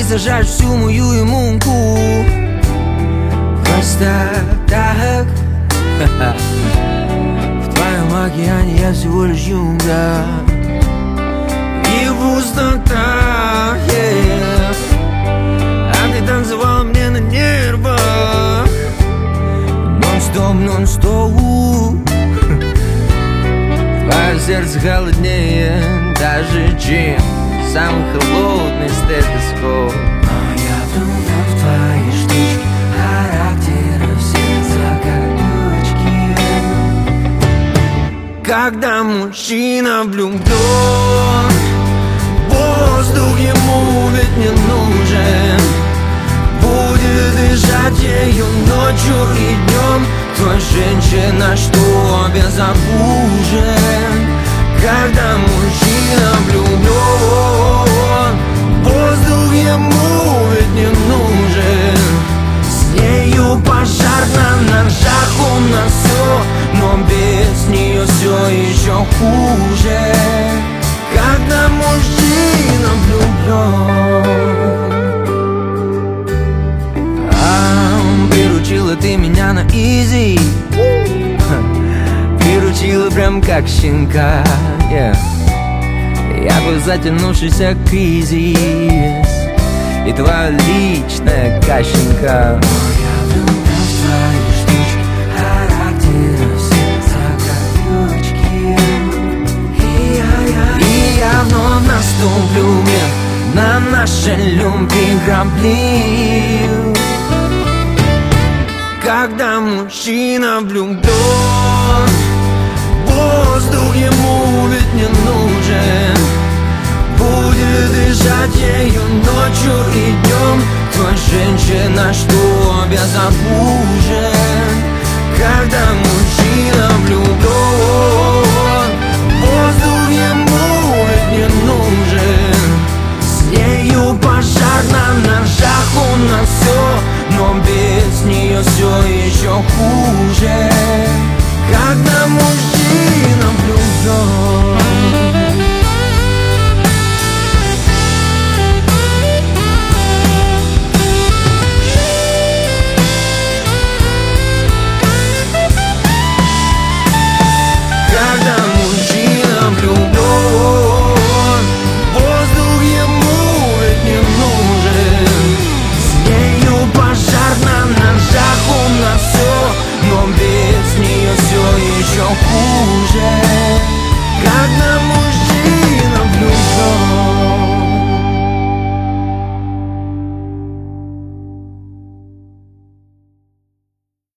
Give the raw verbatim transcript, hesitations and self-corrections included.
сожрать всю мою иммунку. Просто так. В твоем океане я всего лишь юнга и пустота, yeah. А ты танцевала мне на нервах нон-стоп, нон-стоп. Твое сердце холоднее даже, чем самый холодный стетоскоп. Но я думал в твои штучки, характера сердца как бочки. Когда мужчина влюблен, воздух ему ведь не нужен. Будет дышать ею ночью и днем. Твоя женщина, что безоружен. Когда мужчина влюблен, воздух ему ведь не нужен. С нею пожар на ножах, у нас все, но без нее все еще хуже. Когда мужчина влюблен. Приручила ты меня на изи, приручила прям как щенка, yeah. Я бы затянувшийся кризис и твоя личная кащенка. Но я влюблен в твои штучки, характера сердца как бочки. И я, я, и я вновь наступлю мне на наши любви грабли. Когда мужчина влюблен, воздух ему ведь не нужен. Будет дышать ею ночью и днем. Твоя женщина, что безоружен.